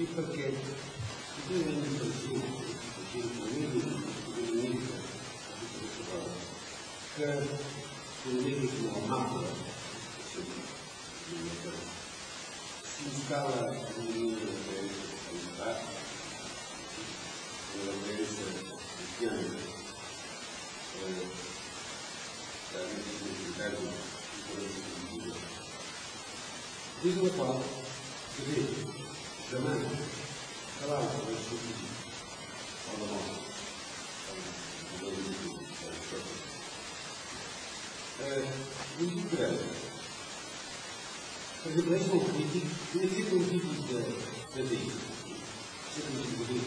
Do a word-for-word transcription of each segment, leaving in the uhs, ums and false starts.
perquè si tu una intenció així econòmica que convegis normal s'instal·la en una creença de la creença cristiana que ha significat des de la qual que ve demana que l'altre del seu fill o la mort vull dir que perquè per això el polític té de fer un tipus de teisme sé que no s'hi pot dir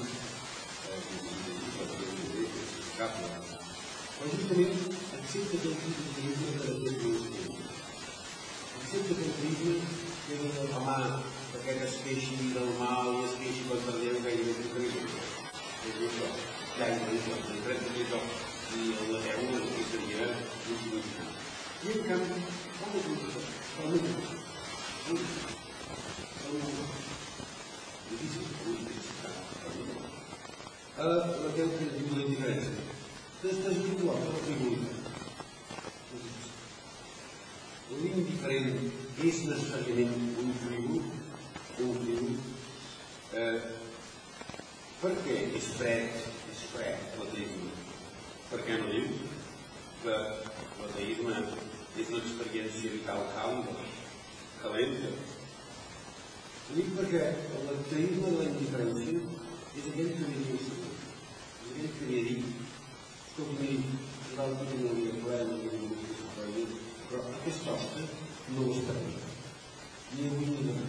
però justament accepta que el tipus de teisme és de la teisme accepta que el teisme és el de la mà perquè es queixi del mal i es queixi contra Déu gairebé que teisme és això, ja és això, és això i el de Déu el que seria insignificant i en canvi, com és un com és un difícil, la teva que es diu la indiferència. T'estàs virtual per la frivolitat. L'indiferent és necessàriament un frívol, un frívol, perquè és fred, és fred l'ateisme. Per què no diu que l'ateisme és una experiència vital càlida, calenta? Ho dic perquè l'ateisme de la indiferència és aquell que ve dir és aquell que ve dir escolta, miri, nosaltres no hi ha problema, no hi ha problema, però aquesta hosta no ho està bé, ni avui ni demà.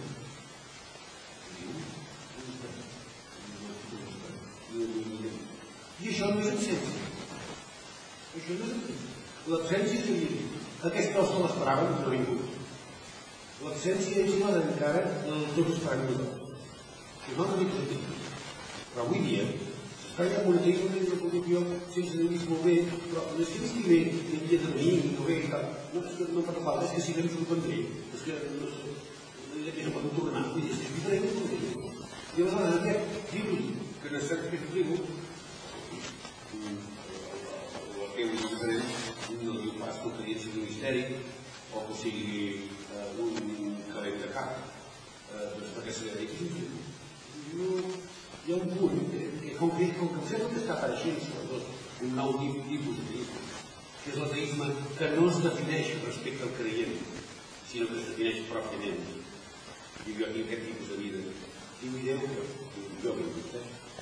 I això no és absència. Això no és absència. L'absència seria dir, aquesta hosta l'esperàvem i no ha vingut. L'absència és la d'encara els dos esperant nosaltres. És una altra mica. Però avui dia s'està ja amb una teisme de la producció sense dir molt bé, però no és que estigui bé, que havia de venir, no bé i tal. No, és que no per la part, és que si no ens sorprendré. És que no pot tornar. Vull dir, és diferent. I aleshores aquest diu que necessita aquest tribu, el que és diferent no diu pas que podria ser un misteri o que sigui un calent de cap, perquè s'ha de dir que és un tribu. Hi ha un punt que com que em sembla que està apareixent sobretot un nou tipus de teisme, que és l'ateisme que no es defineix respecte al creient, sinó que es defineix pròpiament. Diu jo aquí aquest tipus de vida. Diu Déu que jo vinc vostè.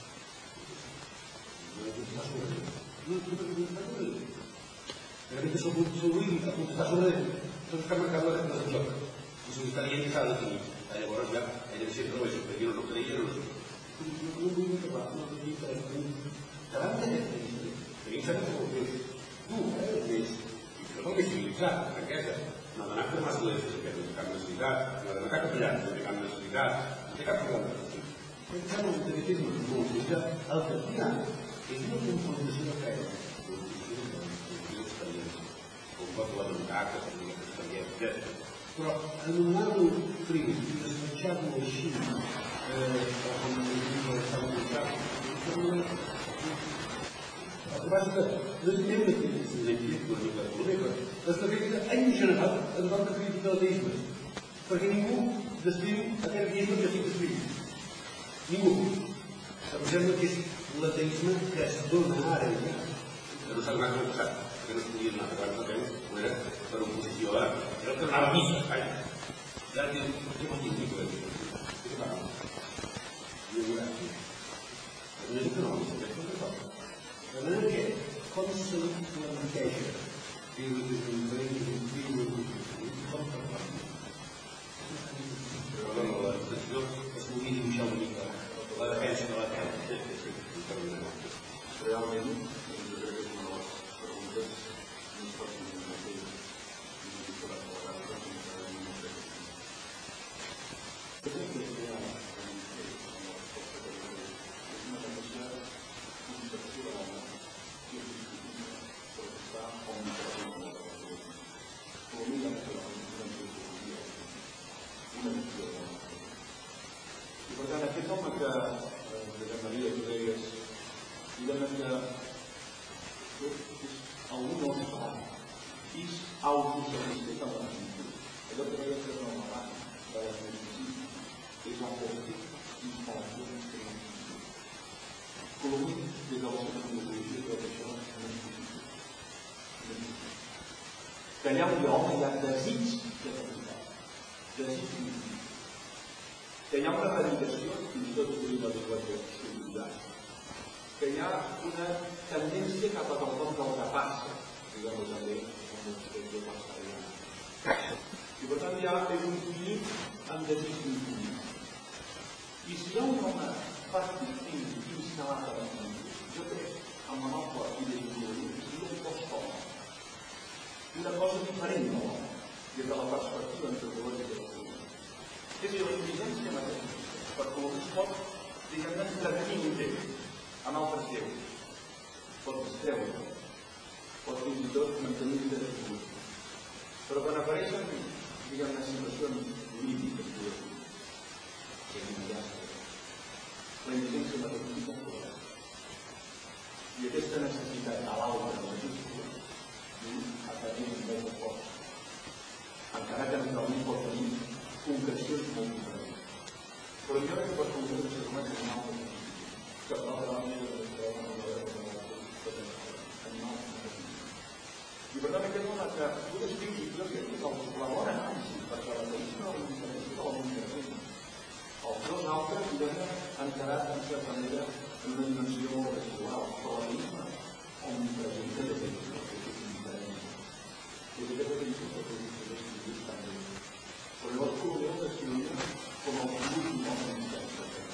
No és contestar sobre Déu. No és contestar sobre Déu. Realment és el s'oblidi a contestar sobre Déu. Tot està marcat les regles del joc. I se li està dient que s'ha de definir. Llavors ja, ella sempre ho és, perquè jo no creia, no sé. No vull acabar, no vull dir per davant d'aquest teisme, que ell sap que ho fes. Tu, eh, el més, i que no més civilitzat, franquesa, no ha d'anar a formar esglésies, que no té cap necessitat, no ha d'anar a capellans, no té cap necessitat, no té cap problema. Em sembla un teisme molt utilitzat. El que aquí hi ha és una confrontació de creences, una confrontació d'experiència, com pot lamentar que s'ha dit experiència, etcètera. Però anomenar-lo frívol i despatxar-lo així, o com diu el Sant Miquel, el que passa que no tenim una crítica una mica econòmica, l'establecta en general en tant que crítica de l'ateisme, perquè ningú descriu aquest ateisme que sí que descriu. Ningú. Em sembla que és l'ateisme que es dona ara ja, que no s'ha donat en el passat, que no es podia donar abans de temps, ho era per oposició a... Era el que donava a missa, calla. Ja diu, què vol dir un tipus de missa? Què parla? I ho veurà aquí. Però no és que no, és que és una cosa. De manera que, com se li planteja viure des d'un país, d'un viure d'un país, com per parlar? Però no, la situació es volia dibuixar una mica la defensa de la terra. Realment, jo crec que és una de les preguntes més fàcils de fer i no disparat a la carta que encara no sé. Jo crec que hi ha una resposta que és una capacitat conceptual i científica per estar on per exemple la relació. Com a mínim aquest home que, Josep Maria Rodríguez, diguem que és algú no esperant, és autosatisfet amb la cultura. Allò que veiem que és el malalt de les medicines és el polític instal·lació que no és Colombia, des de la seva biologia, tot això no és possible. Que allà on hi ha home hi ha desig de felicitat, desig d'infinit. Que hi ha una dedicació, fins i tot utilitzant la llenguatge solidaritat, que hi ha una tendència cap a quelcom del que passa, diguem-ho també, com l'expressió passarà. I per tant hi ha un fill amb desig d'infinit. I si hi ha un home fàctic instal·lat a la cultura, jo crec, amb la nostra ideologia, que sigui un post-home, una cosa diferent de l'home, des de la perspectiva antropològica de la cultura. És a dir, la intel·ligència mateixa, perquè es pot, diguem-ne, entretenir un temps amb altres lleus, pot distreure, pot fins i tot mantenir vida de cultura. Però quan apareixen, diguem-ne, situacions polítiques, que és immediata, la intel·ligència mateixa és clara. I aquesta necessitat de l'altre majúscula ha tenit molt de força, encara que naturalment pot tenir concrecions molt diferents. Però jo crec que per concretar els humans és una altra cosa. Que per l'altra banda jo crec que no ho veurem en animals. I per tant aquest home que tu descrius, jo crec que és la bona anàlisi, perquè la tradició no és diferència de la comunicació. Els dos altres podem encarar en certa manera en una dimensió residual, però la misma omnipresència de tradició, que és indiferent. I aquesta tradició que podem descriure també. Però llavors podem descriure com el fluid i no el mitjà.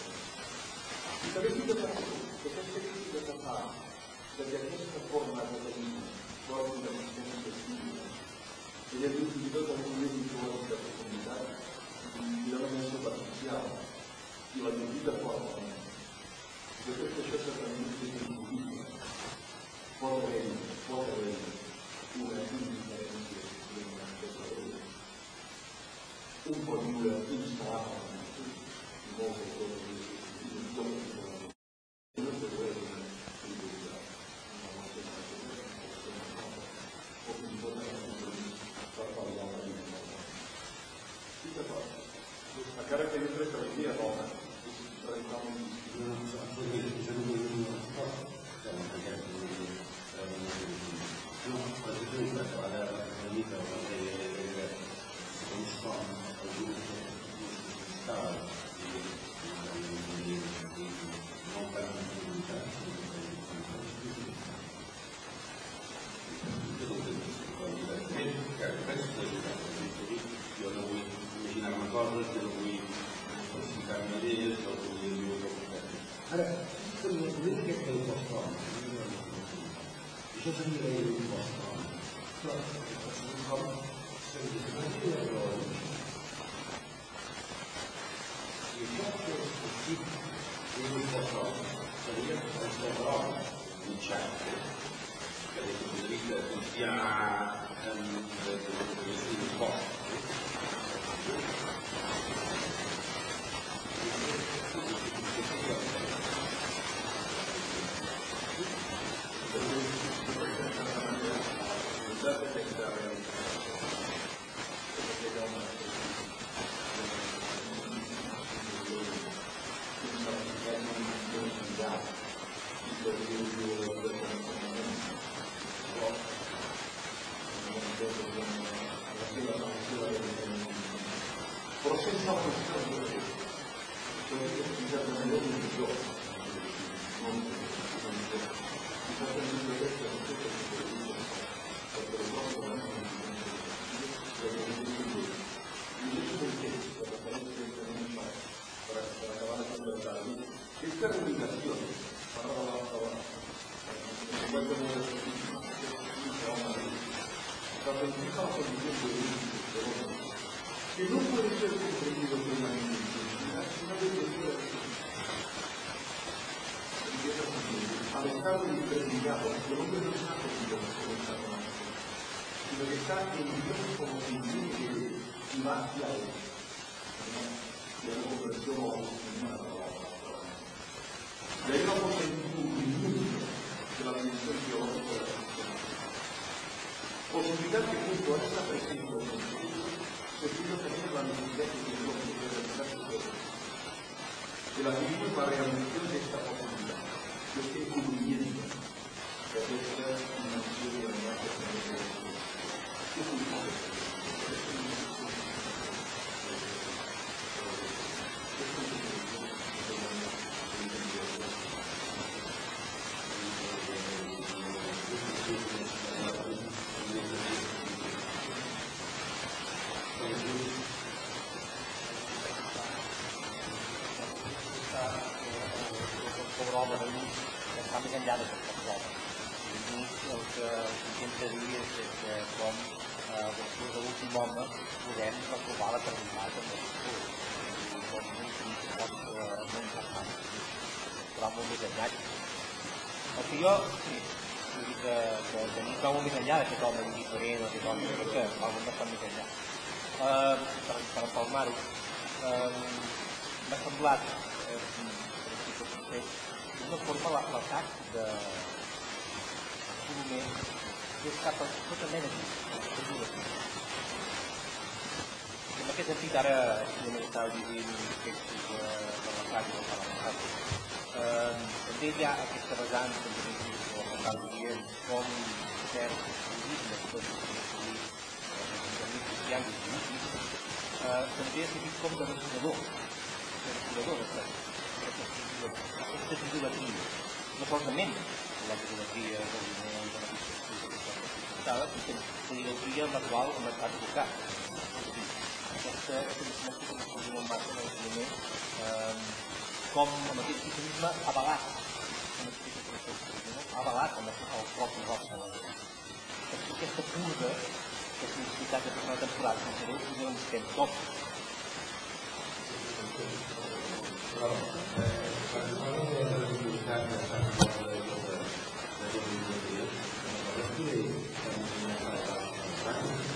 I també estic d'acord que aquesta crítica que fa que aquesta forma de tenir forma de consciència cívica, ella diu fins i tot el nivell ideològic de profunditat i de la més superficial i la lluita forta. Jo crec que això certament és impossible. Pot haver-hi, pot haver-hi una indiferència i una especialitat. Un pot viure instal·lat a la natura i molts de coses i un pot viure no es dedueix una individualitat en la nostra natura o fins i tot en el compromís per pal·liar la vida del món. Sí que pot. Encara que jo crec que avui dia l'home és radicalment distinct. No, absolutament, jo no vull dir una resposta. No, per exemple, a vegades una mica la idea que segons com el grup està i no per una comunitat, jo no vull imaginar-me coses, jo no vull explicar-me idees, no vull dir el que ara, una aquesta impost-com, això seria l'impost-com, però el com seria seria però si això fos possible, l'impost-com seria el sobrom mitjà, que des del punt de vista cristià en l'impost. Però sense la qüestió de la gent, això és exactament el millor. No ho sé, no ho sé. I per tant, jo crec que no sé què és el millor. Perquè el nostre govern no és el millor. I el millor. I això és un temps que refereix directament a per acabar de completar-ho. Aquesta reivindicació, parla de l'altra banda, perquè no és l'escriptisme, és un Madrid, que reivindica la condició de l'home, que no puede ser comprendido plenamente sino debe ser al estar determinado, el hombre no está conmigo como está con la mujer, sino que está en Dios como que vive y va hacia él. Y la conversión a la comunità che comporta presente decido tener la necesidad que tenemos de realizar su vida. El activismo es la realización de esta posibilidad, de este encubrimiento, de esta dimensión de la unidad que tenemos de la està més enllà d'aquesta prova. I el que intenta dir és que com després de l'últim home podem retrobar la terminat amb el futur. I com un crit pot molt important. Però molt més enllà. El que jo, sí, vull dir que tenir prou més enllà d'aquest home indiferent o aquest home, crec que algun bastant més enllà. Per empalmar-ho, m'ha semblat d'una forma l'atac de Colomer és cap a tota mena de en aquest sentit, ara jo m'estava llegint textos de la ràdio del parlamentari. També hi ha aquesta vessant que m'estava dient com cert budisme, tot el que és cristians i polítics, també ha servit com de restaurador, de restaurador d'aquesta idolatria, no solament la idolatria del diner i de la disciplina, sinó la idolatria en la qual hem estat tocats. Aquesta disciplina que es diu en marxa del diner, com amb aquest cristianisme avalat, avalat amb el propi rostre. Aquesta purga, aquesta necessitat de persona temporal, sense Déu, és un temps tot. Però, quan parlem de la religiositat de Sant Pau de Llota, de la religiositat, la lectura és que no s'ha de parlar de la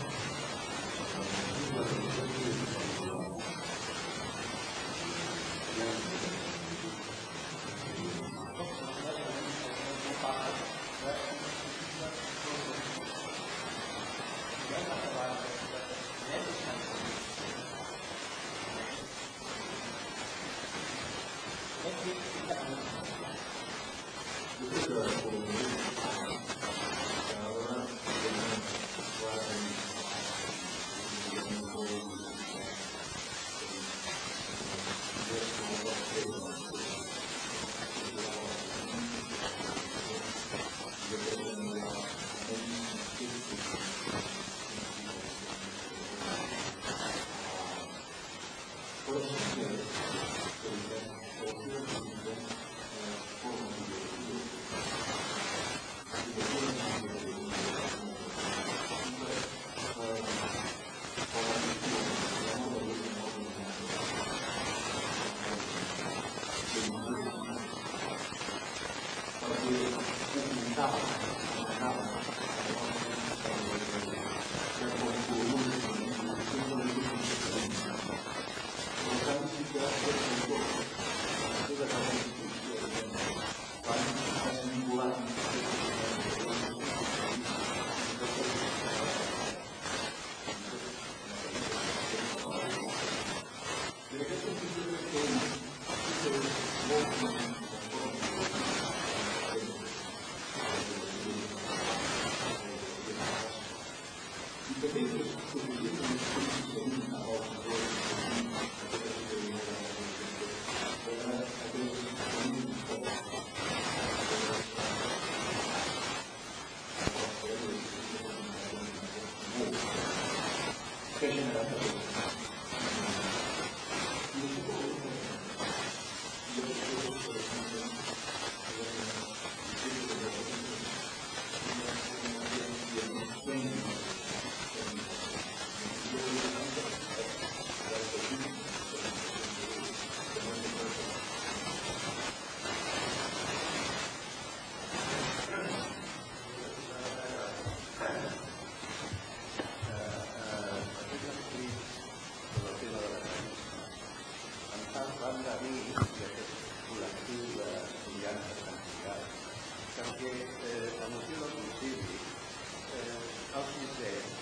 Perquè eh, la noció del principi eh, els dice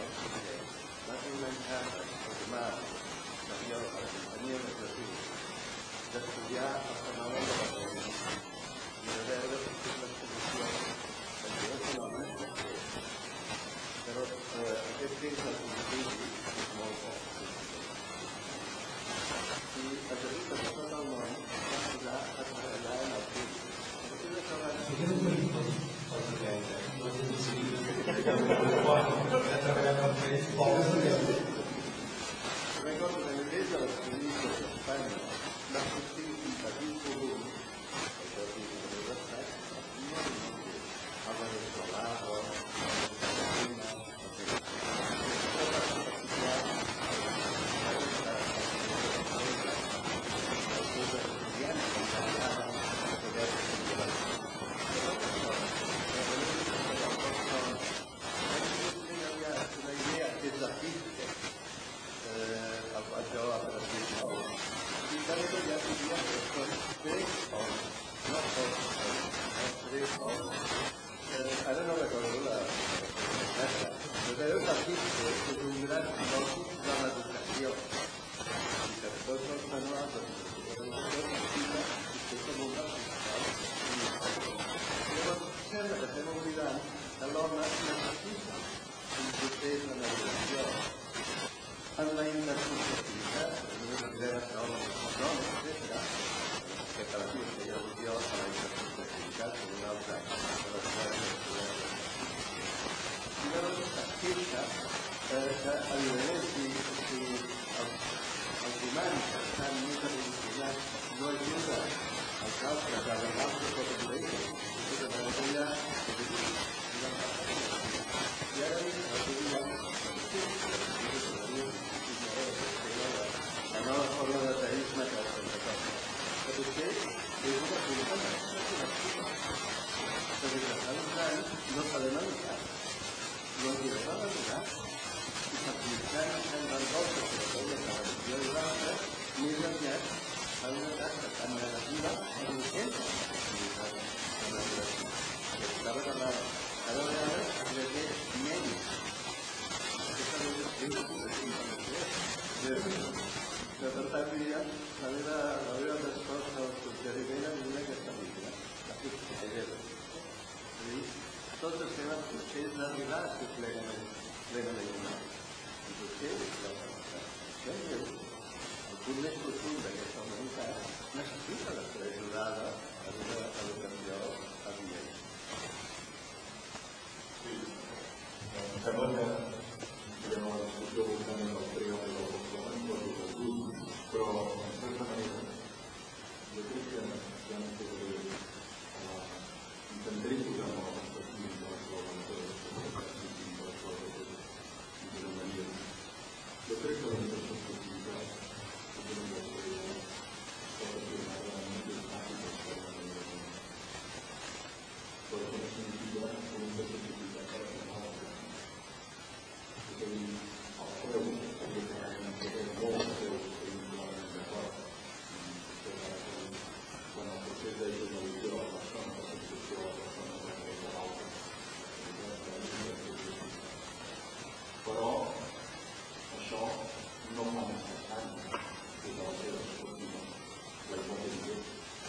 va fer un encàrrec formar Maria de la companyia de Jesús d'estudiar el fenomen de la religió i de veure quines l'exposició perquè el fenomen és molt però aquest temps del principi és molt poc. I a Jesús de tot el món va posar a treballar en el temps. Perquè de treballar... Si tens un perill, pots treballar. No tens un seguit, que treballar per fer pobles de Déu. Recordo que a nivell de les províncies d'Espanya va sortir un petit volum, això és un volum d'estat, molt inútil, el veneçolà o el ara no recordo la resposta, però el partiste és un gran filòsof de l'educació i que tots els manuals de l'educació necessita i que és un dels principals. Llavors, sembla que estem oblidant que l'home necessita un procés de navegació en la intersubjectivitat, no és la taula de les dones, etcètera, que per aquí es feia al·lusió a la intersubjectivitat com un altre de les coses que podem fer. I llavors es queixa que, evidentment, si els humans que estan més evolucionats no ajuden els altres a arribar al seu propi nivell, i que per aquella i ara la nova forma de teisme que es toca. Que potser és una pregunta que perquè que fa uns anys no sabem educar. No ens direm a educar. I s'aplicar en les voltes que la feina de la religió i l'altra, més aviat fa una tasca tan negativa com un centre. Estava parlant cada vegada de que menys. Aquesta no és el que per tant diria la meva resposta al suggeriment a mi aquesta línia, la fixació. És a dir, tots els temes procés d'arribar a ser plenament humà. El procés de la el punt més profund d'aquesta humanitat necessita de ser ajudada en una educació evident. Sí, em sembla que farem la discussió voltant del triomf del Volkswagen per l'Ull, però en certa manera jo crec que ja no podré intentaré posar en la perspectiva de les coses de les coses i de la manera. Jo crec que la intersubjectivitat és una de les coses que pot afirmar realment és fàcil d'estar en la manera. Però que no significa una intersubjectivitat per afirmar la manera. És a dir, el preu seria que realment podem molt seus que vincularem d'acord quan el procés de generalització de la persona, la sensació de la persona és la de l'altre. Però això no fa necessari des de la seva perspectiva la hipòtesi.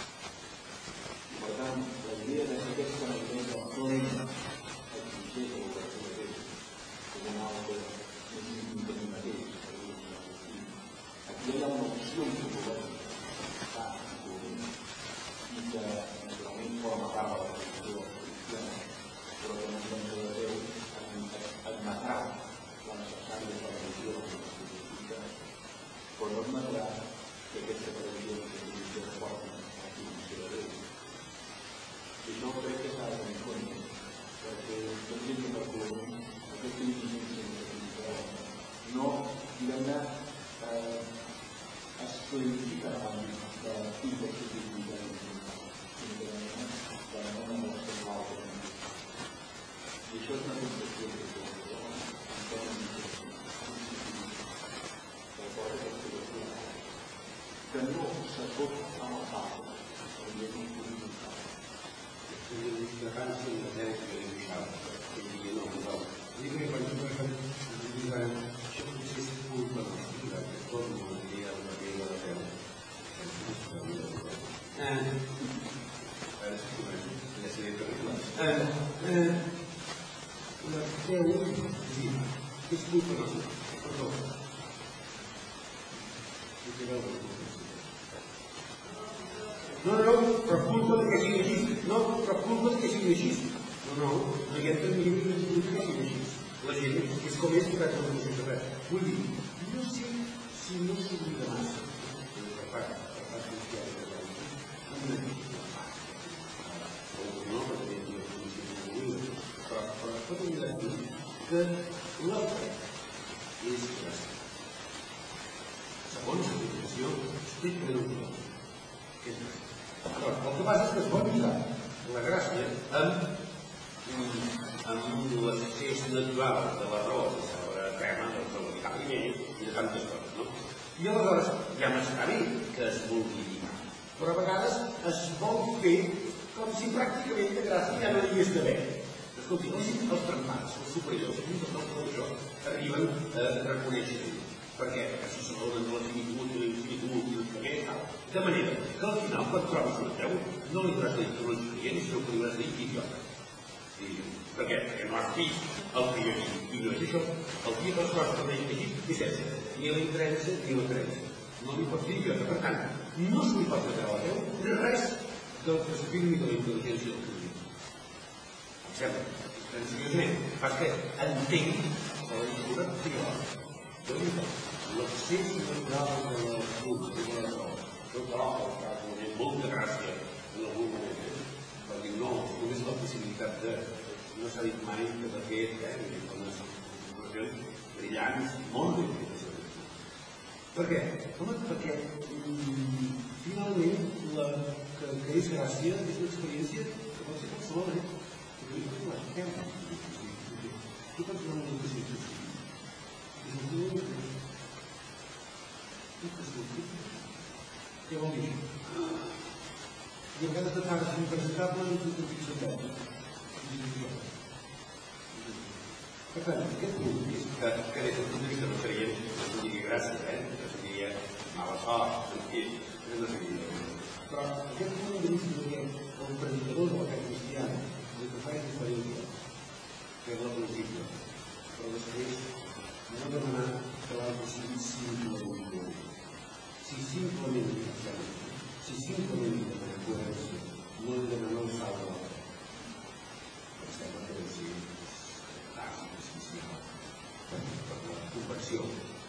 I per tant, la idea de que aquesta manera plena exigeix a l'operació de Déu com una altra més íntima de mi mateix, per dir-ho així. Aquí hi ha una opció que volem estar i que naturalment forma part de la religió cristiana, però que no pensa de Déu admetrà la necessària religió que però no admetrà que aquesta religió que es porti a la condició de Déu. I això crec que s'ha de tenir en compte, perquè jo entenc que per col·laborar aquesta incidència no, diguem-ne, es clarifica l'àmbit de intersubjectivitat sinó que de una relació amb l'altre. I això és una concepció que jo que no s'acosta amb els altres, hauria de conformitar. És una discrepància de Déu que és això, que diria no, però dic que per exemple això potser és culpa nostra, que torno a dir el paper de la veu. Ara sí que veig, ja seria terrible. La veu, sí, és culpa nostra, perdó. No, no, però culpa que sigui així. No, però culpa que sigui així. No, no, no hi ha que dir que sigui així. La gent és com és que vaig a la sense res. Vull dir, no sé si no s'oblida massa. Per part, per part social, per part no, perquè hi ha condicions d'oblida. Però pot oblidar que l'altre és gràcia. Segons la definició, estic que no ho trobo. És gràcia. El que passa és que es pot lligar la gràcia amb, amb l'accés natural de la raó sobre tema del aliment i de tantes coses, no? I aleshores ja m'està bé que es vulgui lligar, però a vegades es vol fer com si pràcticament de gràcia ja no hi hagués d'haver. Escolti, els trempats, els superiors, fins i tot tot això, arriben a reconèixer-ho. Per què? Perquè se s'adonen de la finitud i l'infinitud i el que ve i tal. De manera que al final, quan trobes una creu, no li hauràs de dir que no ets creient, sinó que li hauràs de dir idiota. Per què? Perquè no has vist el que jo he dit. I no és això. El dia que les coses que he dit és sense. Ni la interessa ni la creença. No li pots dir idiota. Per tant, no se li pot negar a la veu res del que s'afirmi de la intel·ligència del que diu. Em sembla. Seriosament, fas que entengui que la lectura sigui l'altra. L'accés natural de la culpa, de la raó. Jo trobo que ha molta gràcia en algun moment, però dic no, només la possibilitat de, no s'ha dit mai que de fet, eh, com unes situacions brillants, molt ben. Per què? Home, perquè finalment la que és gràcia és una experiència que pot ser qualsevol, eh? Que no hi pot anar, què? Tu pots donar una educació. Què vol dir? I a vegades de pares impresentable no t'ho puc acceptar. Per tant, aquest punt és que, que des del punt de vista no seria, no digui gràcies, eh? No seria mala sort, no seria. Però aquest punt de vista que el predicador de la fe cristiana, el que fa és diferència, que és la plausible. Però després no demanar que l'altre sigui simplement bo. Si simplement li fem, si simplement li demanem coherència, no li demanem el salt de l'altre. Em sembla que deu ser bàsic, essencial, per la conversió.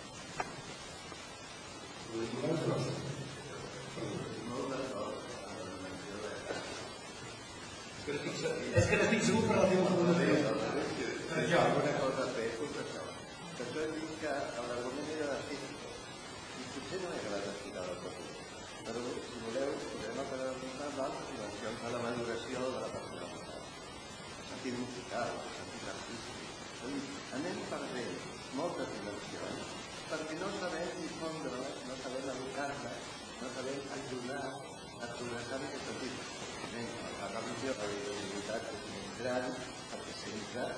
La lectura és grossa. Molt d'acord amb la menció de gràcia. És que n'estic segur per la teva formació. Per això, una cosa a fer, és això. Per això he dit que l'argument era de física. I potser no he acabat d'explicar del tot. Però, si voleu, podem acabar d'explicar d'altres dimensions de la maduració de la personalitat. El sentit musical, el sentit artístic. Anem perdent moltes dimensions perquè no sabem difondre-les, no sabem educar-les, no sabem ajudar a progressar en aquest sentit. La religió, la religiositat és més gran perquè sempre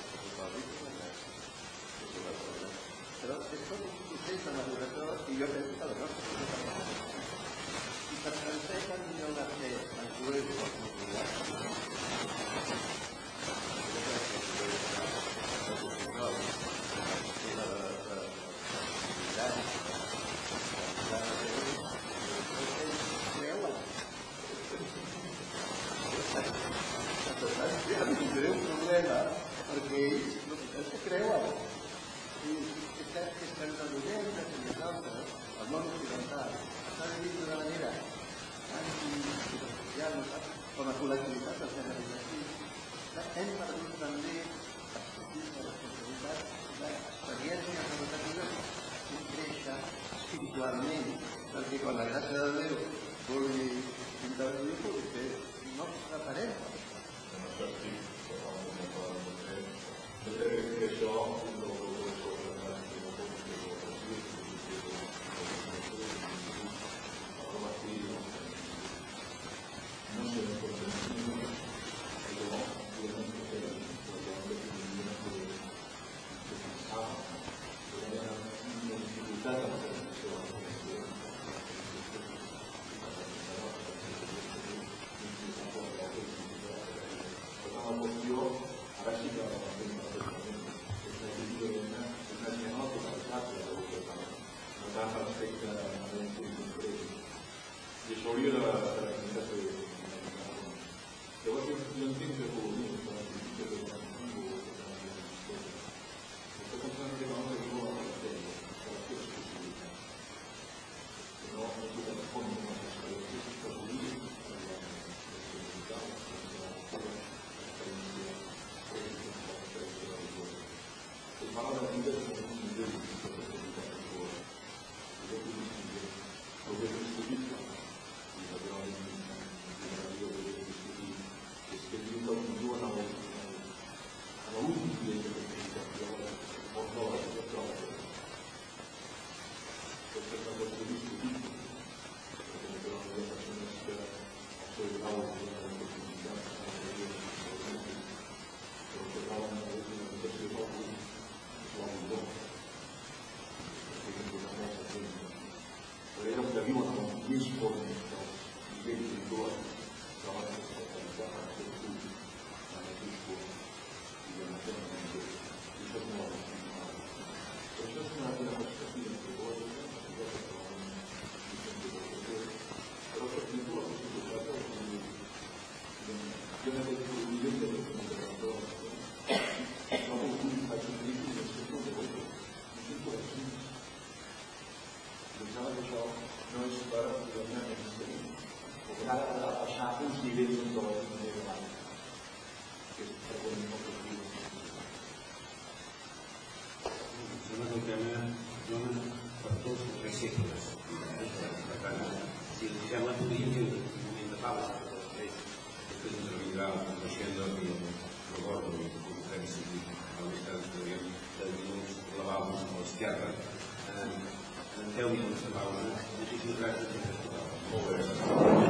però és tot un procés de maduració i jo penso que la nostra societat i per francès el millor de fer en cruel i els musulmans tindré un problema perquè ells no se creuen i és cert que estem reduint que nosaltres, el món occidental, s'ha de dir d'una manera anti-social, com a col·lectivitat del generalitzat. Hem perdut també el sentit de responsabilitat d'experiències educatives que creixen espiritualment, perquè quan la gràcia de Déu vulgui intervenir, pugui fer, no ens preparem. En això estic totalment d'acord amb vostè. Jo crec que això no no sé de por qué no pero podemos hacer la que pensaba respecte a un punt concret. I això hauria de necessitar fer. Llavors jo entenc que economia és una política de transició o de transició. Està pensant que no és una matèria, que les seves possibilitats. Que no és una font de les experiències que podria arribar a les possibilitats, que la experiència de la vida. Es parla de la vida com un nivell de possibilitat de cor. I de possibilitat el que és discutible. I naturalment, la vida que és discutir és que diu que continua en l'últim nivell de possibilitat de la pot no la vida troba. Aquesta és una qüestió discutible. Perquè naturalment hi ha persones que el seu grau de possibilitat és una vida però que troben una documentació és algú l'autor. Perquè és una cosa sempre. Però eren que viuen amb els més formes dels nivells individuals que van respectabilitat al seu punt, en el seu punt, i de manera que i això és molt important. Però això és una perspectiva antropològica, que ja que trobem i sempre ho sé, però que tinc la possibilitat de jo en aquest nivell de documentació no puc dir que faig un crític del seu punt de vista. No sé com és. Pensava que això no és per donar més temps, perquè ara ha de baixar uns nivells ontològics més elevats, que és per tenir moltes vides. Sembla que el tema dona per tots els tres segles. Per tant, si ens sembla, podríem fer un moment de pausa, però després després ens arribarà el coneixendo i el recordo i el conferència i el més que ens podríem de minuts lavabos a l'esquerra. En deu minuts de pausa. Moltíssimes gràcies per aquesta pausa. Molt bé.